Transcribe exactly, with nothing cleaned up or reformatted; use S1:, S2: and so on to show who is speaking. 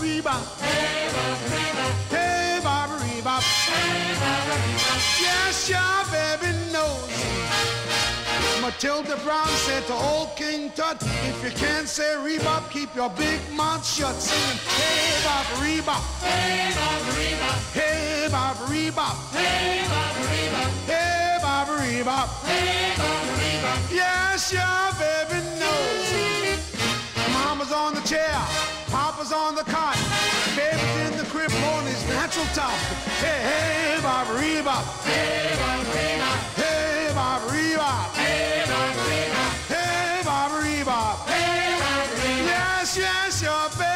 S1: Rebop. Hey, Baba Rebop. Hey, Baba Rebop. Hey, Baba Rebop. Yes, your baby knows. Matilda Brown said to old King Tut, if you can't say Rebop, keep your big mouth shut. Singing, hey, Baba Rebop. Hey, Baba Rebop. Hey, Baba Rebop. Hey, Baba Rebop. Hey, Baba Rebop. Hey, Baba Rebop. Yes, your baby knows. Mama's on the chair, Papa's on the cot, baby's in the crib on his natural top. Hey, hey, Baba Rebop. Hey, Baba Rebop. Hey, Baba Rebop. Hey, Baba Rebop. Hey, Baba Rebop. Hey, Baba Rebop. Yes, yes, your baby.